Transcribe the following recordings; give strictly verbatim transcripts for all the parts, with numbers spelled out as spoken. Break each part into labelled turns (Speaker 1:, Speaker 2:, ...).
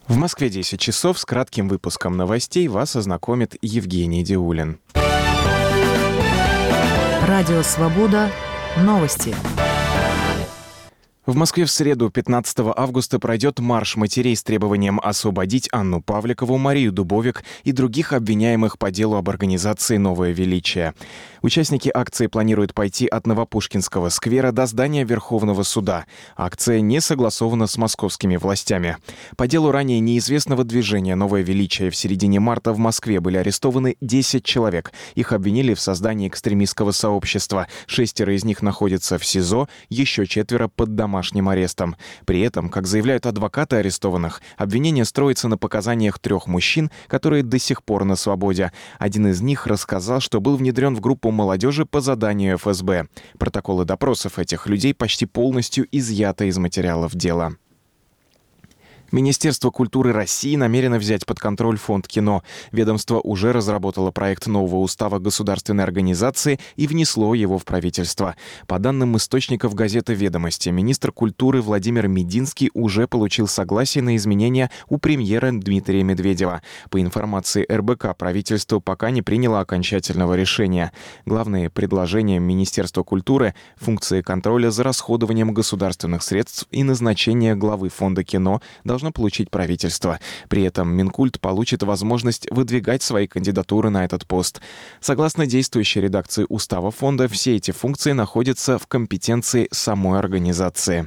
Speaker 1: В Москве десять часов. С кратким выпуском новостей вас ознакомит Евгений Диулин.
Speaker 2: Радио «Свобода». Новости.
Speaker 1: В Москве в среду, пятнадцатого августа, пройдет марш матерей с требованием освободить Анну Павликову, Марию Дубовик и других обвиняемых по делу об организации «Новое величие». Участники акции планируют пойти от Новопушкинского сквера до здания Верховного суда. Акция не согласована с московскими властями. По делу ранее неизвестного движения «Новое величие» в середине марта в Москве были арестованы десять человек. Их обвинили в создании экстремистского сообщества. Шестеро из них находятся в СИЗО, еще четверо под домашним домашним арестом. При этом, как заявляют адвокаты арестованных, обвинение строится на показаниях трех мужчин, которые до сих пор на свободе. Один из них рассказал, что был внедрен в группу молодежи по заданию эф эс бэ. Протоколы допросов этих людей почти полностью изъяты из материалов дела. Министерство культуры России намерено взять под контроль фонд кино. Ведомство уже разработало проект нового устава государственной организации и внесло его в правительство. По данным источников газеты «Ведомости», министр культуры Владимир Мединский уже получил согласие на изменения у премьера Дмитрия Медведева. По информации эр бэ ка, правительство пока не приняло окончательного решения. Главные предложения Министерства культуры – функции контроля за расходованием государственных средств и назначение главы фонда кино – должно получить правительство. При этом Минкульт получит возможность выдвигать свои кандидатуры на этот пост. Согласно действующей редакции устава фонда, все эти функции находятся в компетенции самой организации.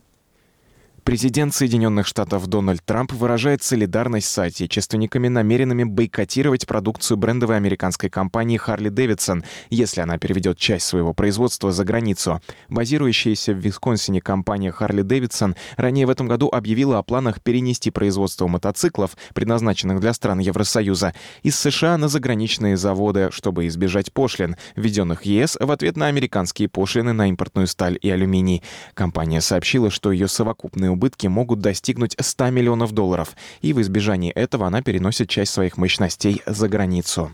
Speaker 1: Президент Соединенных Штатов Дональд Трамп выражает солидарность с соотечественниками, намеренными бойкотировать продукцию брендовой американской компании Harley Davidson, если она переведет часть своего производства за границу. Базирующаяся в Висконсине компания Harley Davidson ранее в этом году объявила о планах перенести производство мотоциклов, предназначенных для стран Евросоюза, из США на заграничные заводы, чтобы избежать пошлин, введенных е эс в ответ на американские пошлины на импортную сталь и алюминий. Компания сообщила, что ее совокупные убытки могут достигнуть ста миллионов долларов, и в избежании этого она переносит часть своих мощностей за границу.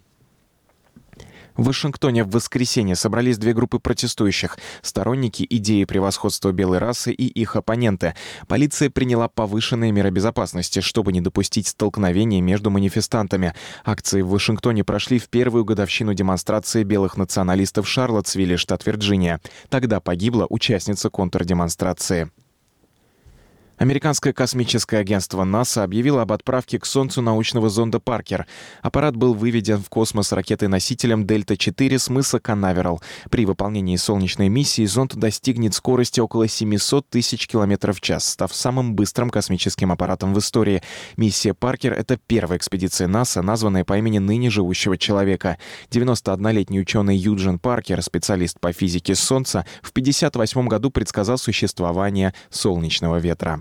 Speaker 1: В Вашингтоне в воскресенье собрались две группы протестующих – сторонники идеи превосходства белой расы и их оппоненты. Полиция приняла повышенные меры безопасности, чтобы не допустить столкновения между манифестантами. Акции в Вашингтоне прошли в первую годовщину демонстрации белых националистов в Шарлоттсвилле, штат Вирджиния. Тогда погибла участница контрдемонстрации. Американское космическое агентство НАСА объявило об отправке к Солнцу научного зонда «Паркер». Аппарат был выведен в космос ракетой-носителем Дельта четыре с мыса Канаверал. При выполнении солнечной миссии зонд достигнет скорости около семьсот тысяч километров в час, став самым быстрым космическим аппаратом в истории. Миссия «Паркер» — это первая экспедиция НАСА, названная по имени ныне живущего человека. девяностооднолетний ученый Юджин Паркер, специалист по физике Солнца, в пятьдесят восьмом году предсказал существование солнечного ветра.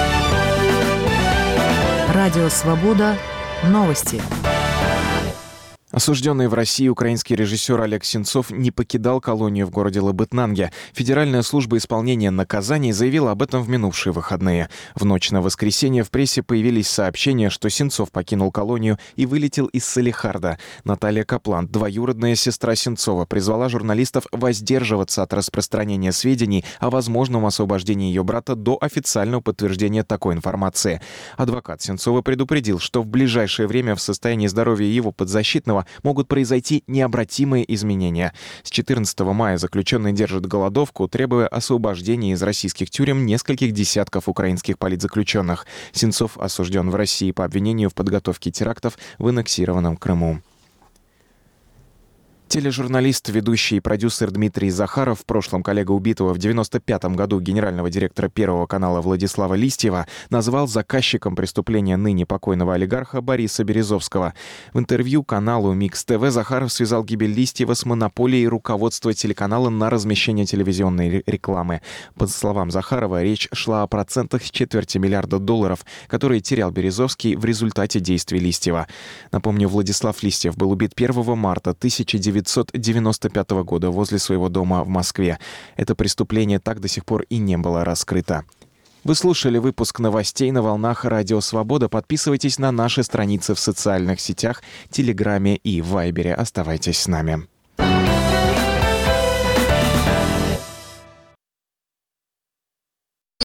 Speaker 2: Радио «Свобода». Новости.
Speaker 1: Осужденный в России украинский режиссер Олег Сенцов не покидал колонию в городе Лабытнанге. Федеральная служба исполнения наказаний заявила об этом в минувшие выходные. В ночь на воскресенье в прессе появились сообщения, что Сенцов покинул колонию и вылетел из Салехарда. Наталья Каплан, двоюродная сестра Сенцова, призвала журналистов воздерживаться от распространения сведений о возможном освобождении ее брата до официального подтверждения такой информации. Адвокат Сенцова предупредил, что в ближайшее время в состоянии здоровья его подзащитного могут произойти необратимые изменения. С четырнадцатого мая заключенный держит голодовку, требуя освобождения из российских тюрем нескольких десятков украинских политзаключенных. Сенцов осужден в России по обвинению в подготовке терактов в аннексированном Крыму. Тележурналист, ведущий и продюсер Дмитрий Захаров, в прошлом коллега убитого в девяносто пятом году генерального директора Первого канала Владислава Листьева, назвал заказчиком преступления ныне покойного олигарха Бориса Березовского. В интервью каналу Микс ТВ Захаров связал гибель Листьева с монополией руководства телеканала на размещение телевизионной рекламы. По словам Захарова, речь шла о процентах с четверти миллиарда долларов, которые терял Березовский в результате действий Листьева. Напомню, Владислав Листьев был убит первого марта тысяча девятьсот девяносто пятого года возле своего дома в Москве. Это преступление так до сих пор и не было раскрыто. Вы слушали выпуск новостей на волнах Радио Свобода. Подписывайтесь на наши страницы в социальных сетях, Телеграме и Вайбере. Оставайтесь с нами.